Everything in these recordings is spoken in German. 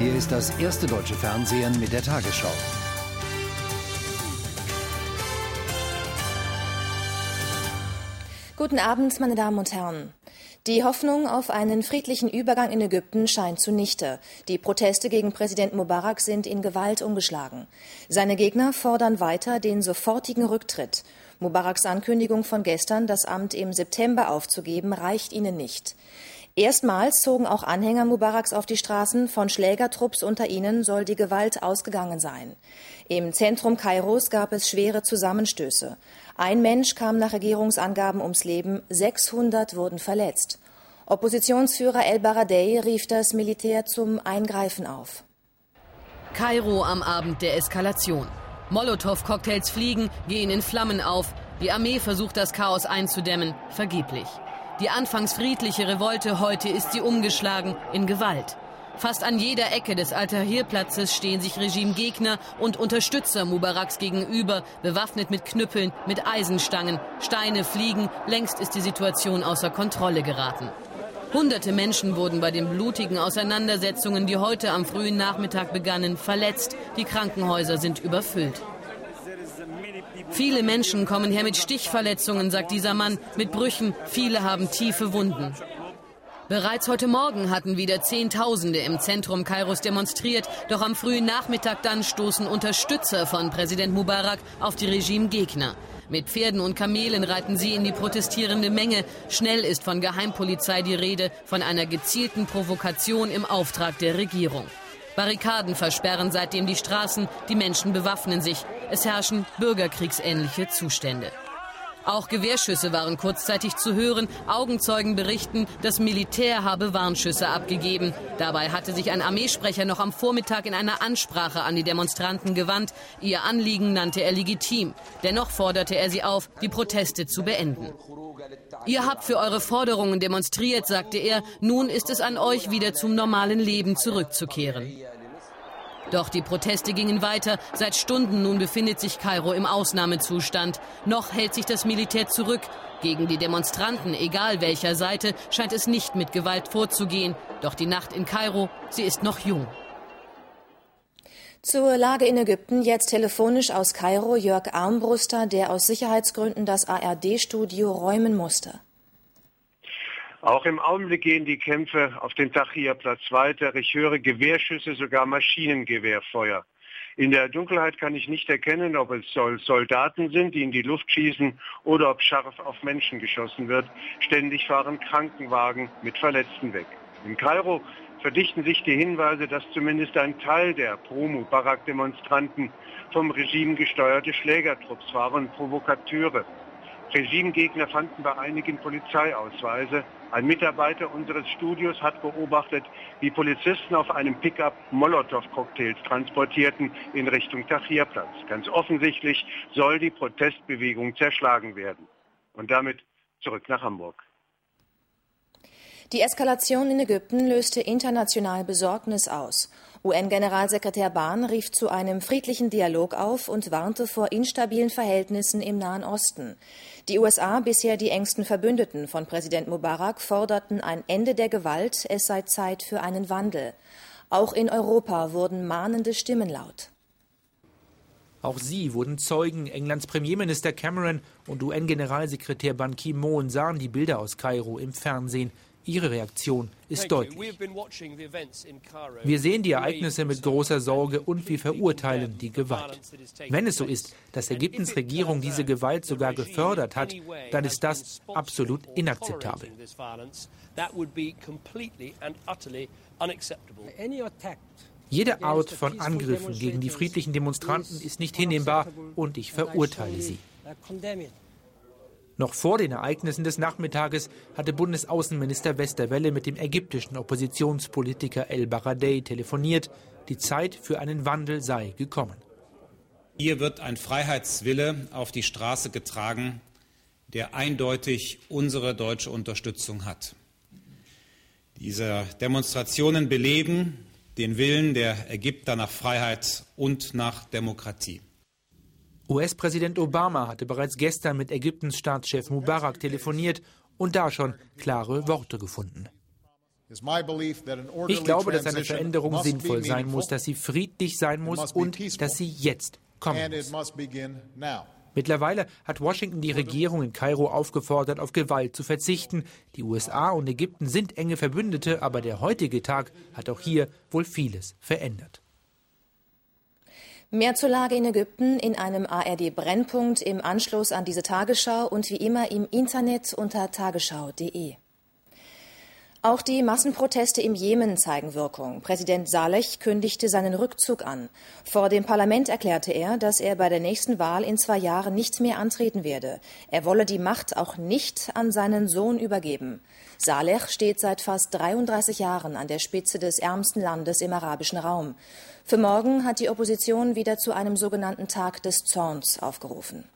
Hier ist das erste deutsche Fernsehen mit der Tagesschau. Guten Abend, meine Damen und Herren. Die Hoffnung auf einen friedlichen Übergang in Ägypten scheint zunichte. Die Proteste gegen Präsident Mubarak sind in Gewalt umgeschlagen. Seine Gegner fordern weiter den sofortigen Rücktritt. Mubaraks Ankündigung von gestern, das Amt im September aufzugeben, reicht ihnen nicht. Erstmals zogen auch Anhänger Mubaraks auf die Straßen. Von Schlägertrupps unter ihnen soll die Gewalt ausgegangen sein. Im Zentrum Kairos gab es schwere Zusammenstöße. Ein Mensch kam nach Regierungsangaben ums Leben, 600 wurden verletzt. Oppositionsführer El-Baradei rief das Militär zum Eingreifen auf. Kairo am Abend der Eskalation. Molotow-Cocktails fliegen, gehen in Flammen auf. Die Armee versucht, das Chaos einzudämmen, vergeblich. Die anfangs friedliche Revolte, heute ist sie umgeschlagen in Gewalt. Fast an jeder Ecke des Al-Tahrir-Platzes stehen sich Regimegegner und Unterstützer Mubaraks gegenüber, bewaffnet mit Knüppeln, mit Eisenstangen. Steine fliegen, längst ist die Situation außer Kontrolle geraten. Hunderte Menschen wurden bei den blutigen Auseinandersetzungen, die heute am frühen Nachmittag begannen, verletzt. Die Krankenhäuser sind überfüllt. Viele Menschen kommen her mit Stichverletzungen, sagt dieser Mann, mit Brüchen. Viele haben tiefe Wunden. Bereits heute Morgen hatten wieder Zehntausende im Zentrum Kairos demonstriert. Doch am frühen Nachmittag dann stoßen Unterstützer von Präsident Mubarak auf die Regimegegner. Mit Pferden und Kamelen reiten sie in die protestierende Menge. Schnell ist von Geheimpolizei die Rede, von einer gezielten Provokation im Auftrag der Regierung. Barrikaden versperren seitdem die Straßen, die Menschen bewaffnen sich. Es herrschen bürgerkriegsähnliche Zustände. Auch Gewehrschüsse waren kurzzeitig zu hören. Augenzeugen berichten, das Militär habe Warnschüsse abgegeben. Dabei hatte sich ein Armeesprecher noch am Vormittag in einer Ansprache an die Demonstranten gewandt. Ihr Anliegen nannte er legitim. Dennoch forderte er sie auf, die Proteste zu beenden. Ihr habt für eure Forderungen demonstriert, sagte er. Nun ist es an euch, wieder zum normalen Leben zurückzukehren. Doch die Proteste gingen weiter. Seit Stunden nun befindet sich Kairo im Ausnahmezustand. Noch hält sich das Militär zurück. Gegen die Demonstranten, egal welcher Seite, scheint es nicht mit Gewalt vorzugehen. Doch die Nacht in Kairo, sie ist noch jung. Zur Lage in Ägypten jetzt telefonisch aus Kairo Jörg Armbruster, der aus Sicherheitsgründen das ARD-Studio räumen musste. Auch im Augenblick gehen die Kämpfe auf dem Tahrirplatz weiter. Ich höre Gewehrschüsse, sogar Maschinengewehrfeuer. In der Dunkelheit kann ich nicht erkennen, ob es Soldaten sind, die in die Luft schießen oder ob scharf auf Menschen geschossen wird. Ständig fahren Krankenwagen mit Verletzten weg. In Kairo verdichten sich die Hinweise, dass zumindest ein Teil der Pro-Mubarak-Demonstranten vom Regime gesteuerte Schlägertrupps waren, Provokateure. Regimegegner fanden bei einigen Polizeiausweise. Ein Mitarbeiter unseres Studios hat beobachtet, wie Polizisten auf einem Pickup Molotow-Cocktails transportierten in Richtung Tahrirplatz. Ganz offensichtlich soll die Protestbewegung zerschlagen werden. Und damit zurück nach Hamburg. Die Eskalation in Ägypten löste international Besorgnis aus. UN-Generalsekretär Ban rief zu einem friedlichen Dialog auf und warnte vor instabilen Verhältnissen im Nahen Osten. Die USA, bisher die engsten Verbündeten von Präsident Mubarak, forderten ein Ende der Gewalt, es sei Zeit für einen Wandel. Auch in Europa wurden mahnende Stimmen laut. Auch sie wurden Zeugen. Englands Premierminister Cameron und UN-Generalsekretär Ban Ki-moon sahen die Bilder aus Kairo im Fernsehen. Ihre Reaktion ist deutlich. Wir sehen die Ereignisse mit großer Sorge und wir verurteilen die Gewalt. Wenn es so ist, dass Ägyptens Regierung diese Gewalt sogar gefördert hat, dann ist das absolut inakzeptabel. Jede Art von Angriffen gegen die friedlichen Demonstranten ist nicht hinnehmbar und ich verurteile sie. Noch vor den Ereignissen des Nachmittages hatte Bundesaußenminister Westerwelle mit dem ägyptischen Oppositionspolitiker El-Baradei telefoniert. Die Zeit für einen Wandel sei gekommen. Hier wird ein Freiheitswille auf die Straße getragen, der eindeutig unsere deutsche Unterstützung hat. Diese Demonstrationen beleben den Willen der Ägypter nach Freiheit und nach Demokratie. US-Präsident Obama hatte bereits gestern mit Ägyptens Staatschef Mubarak telefoniert und da schon klare Worte gefunden. Ich glaube, dass eine Veränderung sinnvoll sein muss, dass sie friedlich sein muss und dass sie jetzt kommen muss. Mittlerweile hat Washington die Regierung in Kairo aufgefordert, auf Gewalt zu verzichten. Die USA und Ägypten sind enge Verbündete, aber der heutige Tag hat auch hier wohl vieles verändert. Mehr zur Lage in Ägypten in einem ARD-Brennpunkt im Anschluss an diese Tagesschau und wie immer im Internet unter tagesschau.de. Auch die Massenproteste im Jemen zeigen Wirkung. Präsident Saleh kündigte seinen Rückzug an. Vor dem Parlament erklärte er, dass er bei der nächsten Wahl in 2 Jahren nicht mehr antreten werde. Er wolle die Macht auch nicht an seinen Sohn übergeben. Saleh steht seit fast 33 Jahren an der Spitze des ärmsten Landes im arabischen Raum. Für morgen hat die Opposition wieder zu einem sogenannten Tag des Zorns aufgerufen.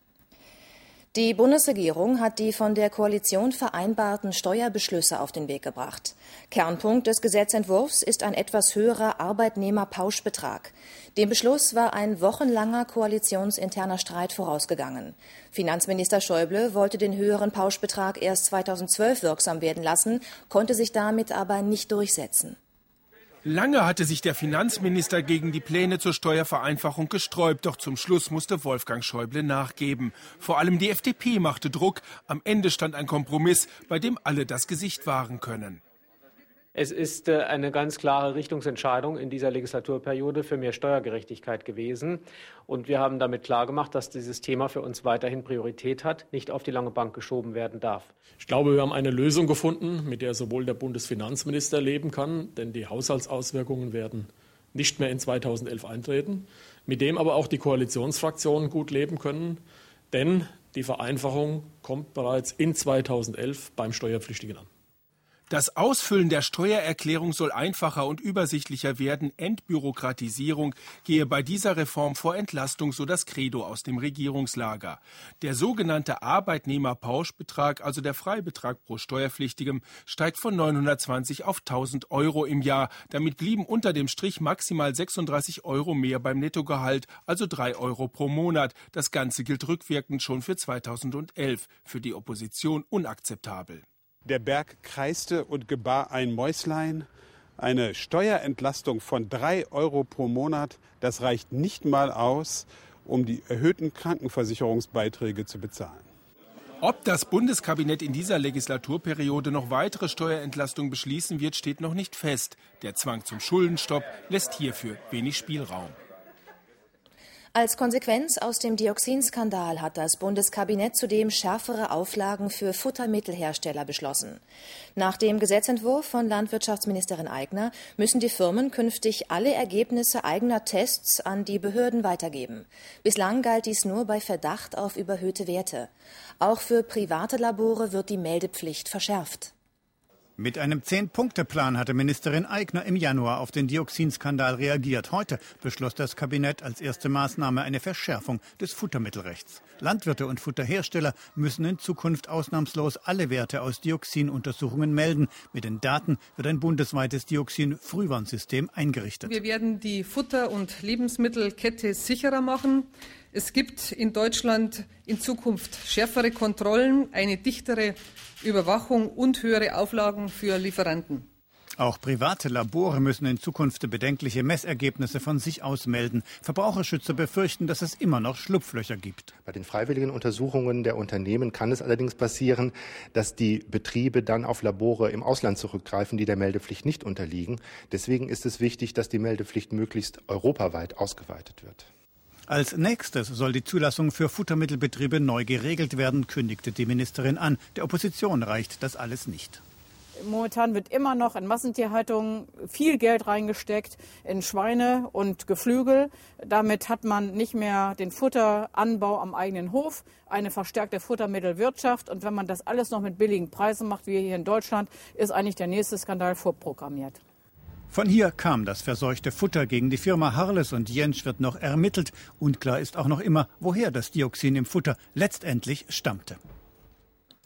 Die Bundesregierung hat die von der Koalition vereinbarten Steuerbeschlüsse auf den Weg gebracht. Kernpunkt des Gesetzentwurfs ist ein etwas höherer Arbeitnehmerpauschbetrag. Dem Beschluss war ein wochenlanger koalitionsinterner Streit vorausgegangen. Finanzminister Schäuble wollte den höheren Pauschbetrag erst 2012 wirksam werden lassen, konnte sich damit aber nicht durchsetzen. Lange hatte sich der Finanzminister gegen die Pläne zur Steuervereinfachung gesträubt, doch zum Schluss musste Wolfgang Schäuble nachgeben. Vor allem die FDP machte Druck. Am Ende stand ein Kompromiss, bei dem alle das Gesicht wahren können. Es ist eine ganz klare Richtungsentscheidung in dieser Legislaturperiode für mehr Steuergerechtigkeit gewesen. Und wir haben damit klargemacht, dass dieses Thema für uns weiterhin Priorität hat, nicht auf die lange Bank geschoben werden darf. Ich glaube, wir haben eine Lösung gefunden, mit der sowohl der Bundesfinanzminister leben kann, denn die Haushaltsauswirkungen werden nicht mehr in 2011 eintreten, mit dem aber auch die Koalitionsfraktionen gut leben können, denn die Vereinfachung kommt bereits in 2011 beim Steuerpflichtigen an. Das Ausfüllen der Steuererklärung soll einfacher und übersichtlicher werden. Entbürokratisierung gehe bei dieser Reform vor Entlastung, so das Credo aus dem Regierungslager. Der sogenannte Arbeitnehmerpauschbetrag, also der Freibetrag pro Steuerpflichtigem, steigt von 920 auf 1.000 € im Jahr. Damit blieben unter dem Strich maximal 36 € mehr beim Nettogehalt, also 3 € pro Monat. Das Ganze gilt rückwirkend schon für 2011. Für die Opposition unakzeptabel. Der Berg kreiste und gebar ein Mäuslein. Eine Steuerentlastung von 3 € pro Monat, das reicht nicht mal aus, um die erhöhten Krankenversicherungsbeiträge zu bezahlen. Ob das Bundeskabinett in dieser Legislaturperiode noch weitere Steuerentlastungen beschließen wird, steht noch nicht fest. Der Zwang zum Schuldenstopp lässt hierfür wenig Spielraum. Als Konsequenz aus dem Dioxinskandal hat das Bundeskabinett zudem schärfere Auflagen für Futtermittelhersteller beschlossen. Nach dem Gesetzentwurf von Landwirtschaftsministerin Aigner müssen die Firmen künftig alle Ergebnisse eigener Tests an die Behörden weitergeben. Bislang galt dies nur bei Verdacht auf überhöhte Werte. Auch für private Labore wird die Meldepflicht verschärft. Mit einem 10-Punkte-Plan hatte Ministerin Aigner im Januar auf den Dioxinskandal reagiert. Heute beschloss das Kabinett als erste Maßnahme eine Verschärfung des Futtermittelrechts. Landwirte und Futterhersteller müssen in Zukunft ausnahmslos alle Werte aus Dioxinuntersuchungen melden. Mit den Daten wird ein bundesweites Dioxin-Frühwarnsystem eingerichtet. Wir werden die Futter- und Lebensmittelkette sicherer machen. Es gibt in Deutschland in Zukunft schärfere Kontrollen, eine dichtere Überwachung und höhere Auflagen für Lieferanten. Auch private Labore müssen in Zukunft bedenkliche Messergebnisse von sich aus melden. Verbraucherschützer befürchten, dass es immer noch Schlupflöcher gibt. Bei den freiwilligen Untersuchungen der Unternehmen kann es allerdings passieren, dass die Betriebe dann auf Labore im Ausland zurückgreifen, die der Meldepflicht nicht unterliegen. Deswegen ist es wichtig, dass die Meldepflicht möglichst europaweit ausgeweitet wird. Als nächstes soll die Zulassung für Futtermittelbetriebe neu geregelt werden, kündigte die Ministerin an. Der Opposition reicht das alles nicht. Momentan wird immer noch in Massentierhaltung viel Geld reingesteckt in Schweine und Geflügel. Damit hat man nicht mehr den Futteranbau am eigenen Hof, eine verstärkte Futtermittelwirtschaft. Und wenn man das alles noch mit billigen Preisen macht, wie hier in Deutschland, ist eigentlich der nächste Skandal vorprogrammiert. Von hier kam das verseuchte Futter. Gegen die Firma Harles und Jentsch wird noch ermittelt. Unklar ist auch noch immer, woher das Dioxin im Futter letztendlich stammte.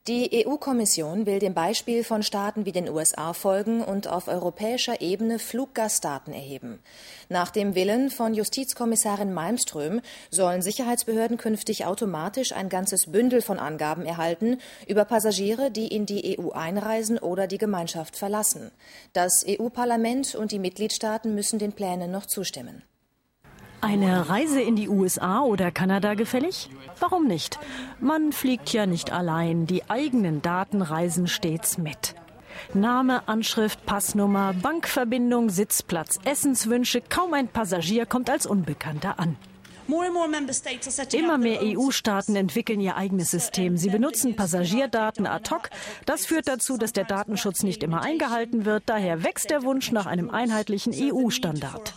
Die EU-Kommission will dem Beispiel von Staaten wie den USA folgen und auf europäischer Ebene Fluggastdaten erheben. Nach dem Willen von Justizkommissarin Malmström sollen Sicherheitsbehörden künftig automatisch ein ganzes Bündel von Angaben erhalten über Passagiere, die in die EU einreisen oder die Gemeinschaft verlassen. Das EU-Parlament und die Mitgliedstaaten müssen den Plänen noch zustimmen. Eine Reise in die USA oder Kanada gefällig? Warum nicht? Man fliegt ja nicht allein, die eigenen Daten reisen stets mit. Name, Anschrift, Passnummer, Bankverbindung, Sitzplatz, Essenswünsche, kaum ein Passagier kommt als Unbekannter an. Immer mehr EU-Staaten entwickeln ihr eigenes System. Sie benutzen Passagierdaten ad hoc. Das führt dazu, dass der Datenschutz nicht immer eingehalten wird. Daher wächst der Wunsch nach einem einheitlichen EU-Standard.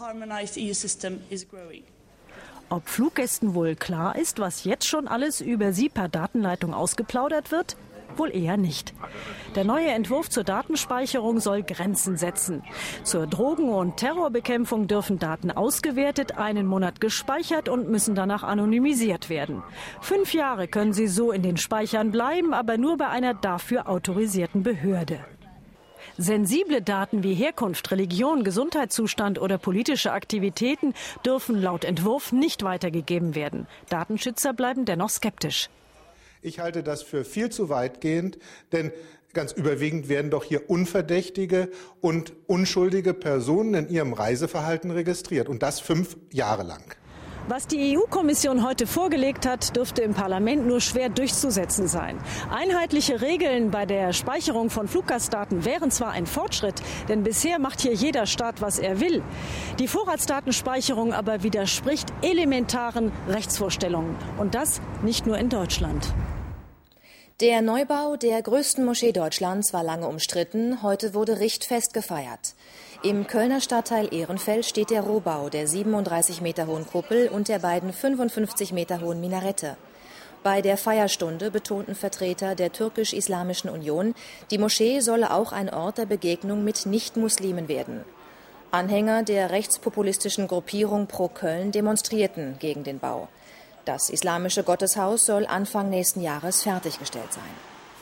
Ob Fluggästen wohl klar ist, was jetzt schon alles über sie per Datenleitung ausgeplaudert wird? Wohl eher nicht. Der neue Entwurf zur Datenspeicherung soll Grenzen setzen. Zur Drogen- und Terrorbekämpfung dürfen Daten ausgewertet, einen Monat gespeichert und müssen danach anonymisiert werden. 5 Jahre können sie so in den Speichern bleiben, aber nur bei einer dafür autorisierten Behörde. Sensible Daten wie Herkunft, Religion, Gesundheitszustand oder politische Aktivitäten dürfen laut Entwurf nicht weitergegeben werden. Datenschützer bleiben dennoch skeptisch. Ich halte das für viel zu weitgehend, denn ganz überwiegend werden doch hier unverdächtige und unschuldige Personen in ihrem Reiseverhalten registriert, und das 5 Jahre lang. Was die EU-Kommission heute vorgelegt hat, dürfte im Parlament nur schwer durchzusetzen sein. Einheitliche Regeln bei der Speicherung von Fluggastdaten wären zwar ein Fortschritt, denn bisher macht hier jeder Staat, was er will. Die Vorratsdatenspeicherung aber widerspricht elementaren Rechtsvorstellungen. Und das nicht nur in Deutschland. Der Neubau der größten Moschee Deutschlands war lange umstritten. Heute wurde richtfest gefeiert. Im Kölner Stadtteil Ehrenfeld steht der Rohbau der 37 Meter hohen Kuppel und der beiden 55 Meter hohen Minarette. Bei der Feierstunde betonten Vertreter der Türkisch-Islamischen Union, die Moschee solle auch ein Ort der Begegnung mit Nicht-Muslimen werden. Anhänger der rechtspopulistischen Gruppierung Pro Köln demonstrierten gegen den Bau. Das islamische Gotteshaus soll Anfang nächsten Jahres fertiggestellt sein.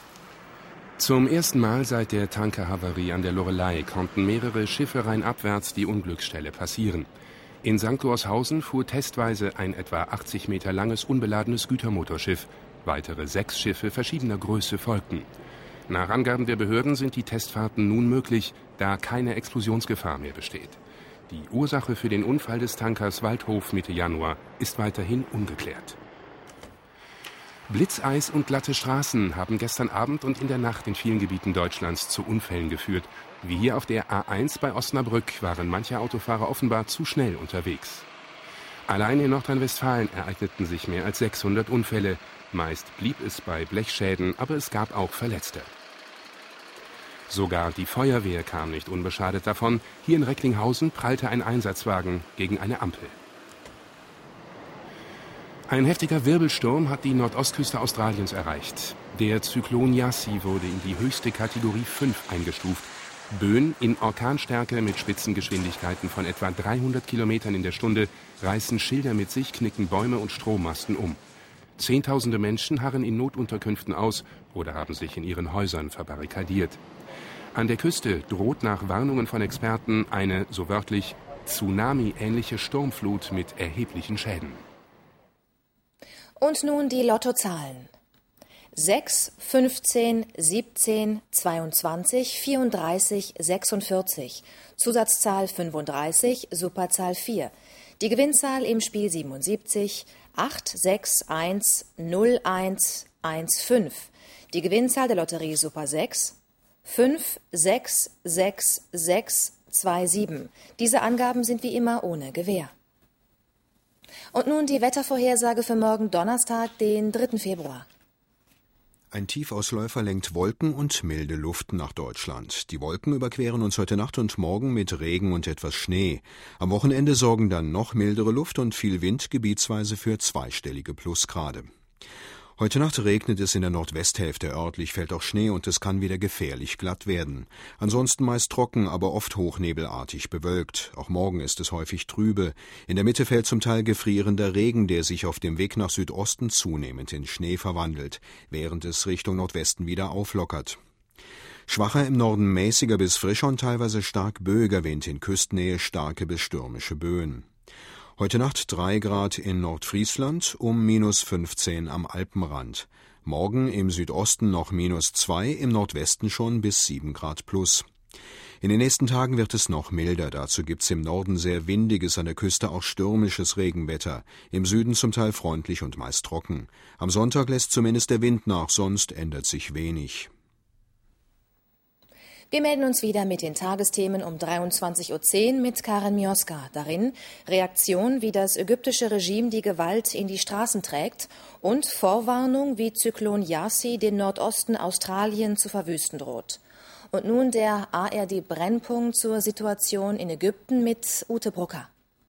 Zum ersten Mal seit der Tankerhavarie an der Loreley konnten mehrere Schiffe rheinabwärts die Unglücksstelle passieren. In St. Gorshausen fuhr testweise ein etwa 80 Meter langes unbeladenes Gütermotorschiff. Weitere 6 Schiffe verschiedener Größe folgten. Nach Angaben der Behörden sind die Testfahrten nun möglich, da keine Explosionsgefahr mehr besteht. Die Ursache für den Unfall des Tankers Waldhof Mitte Januar ist weiterhin ungeklärt. Blitzeis und glatte Straßen haben gestern Abend und in der Nacht in vielen Gebieten Deutschlands zu Unfällen geführt. Wie hier auf der A1 bei Osnabrück waren manche Autofahrer offenbar zu schnell unterwegs. Allein in Nordrhein-Westfalen ereigneten sich mehr als 600 Unfälle. Meist blieb es bei Blechschäden, aber es gab auch Verletzte. Sogar die Feuerwehr kam nicht unbeschadet davon. Hier in Recklinghausen prallte ein Einsatzwagen gegen eine Ampel. Ein heftiger Wirbelsturm hat die Nordostküste Australiens erreicht. Der Zyklon Yasi wurde in die höchste Kategorie 5 eingestuft. Böen in Orkanstärke mit Spitzengeschwindigkeiten von etwa 300 Kilometern in der Stunde reißen Schilder mit sich, knicken Bäume und Strommasten um. Zehntausende Menschen harren in Notunterkünften aus oder haben sich in ihren Häusern verbarrikadiert. An der Küste droht nach Warnungen von Experten eine, so wörtlich, Tsunami-ähnliche Sturmflut mit erheblichen Schäden. Und nun die Lottozahlen. 6, 15, 17, 22, 34, 46. Zusatzzahl 35, Superzahl 4. Die Gewinnzahl im Spiel 77, 8, 6, 1, 0, 1, 1, 5. Die Gewinnzahl der Lotterie Super 6, 5, 6, 6, 6, 2, 7. Diese Angaben sind wie immer ohne Gewähr. Und nun die Wettervorhersage für morgen Donnerstag, den 3. Februar. Ein Tiefausläufer lenkt Wolken und milde Luft nach Deutschland. Die Wolken überqueren uns heute Nacht und morgen mit Regen und etwas Schnee. Am Wochenende sorgen dann noch mildere Luft und viel Wind gebietsweise für zweistellige Plusgrade. Heute Nacht regnet es in der Nordwesthälfte, örtlich fällt auch Schnee und es kann wieder gefährlich glatt werden. Ansonsten meist trocken, aber oft hochnebelartig bewölkt. Auch morgen ist es häufig trübe. In der Mitte fällt zum Teil gefrierender Regen, der sich auf dem Weg nach Südosten zunehmend in Schnee verwandelt, während es Richtung Nordwesten wieder auflockert. Schwacher im Norden mäßiger bis frischer und teilweise stark böiger Wind, in Küstennähe starke bis stürmische Böen. Heute Nacht 3 Grad in Nordfriesland, um -15 am Alpenrand. Morgen im Südosten noch -2, im Nordwesten schon bis 7 Grad plus. In den nächsten Tagen wird es noch milder. Dazu gibt's im Norden sehr windiges, an der Küste auch stürmisches Regenwetter. Im Süden zum Teil freundlich und meist trocken. Am Sonntag lässt zumindest der Wind nach, sonst ändert sich wenig. Wir melden uns wieder mit den Tagesthemen um 23:10 Uhr mit Karen Mioska. Darin Reaktion, wie das ägyptische Regime die Gewalt in die Straßen trägt und Vorwarnung, wie Zyklon Yasi den Nordosten Australien zu verwüsten droht. Und nun der ARD-Brennpunkt zur Situation in Ägypten mit Ute Brucker.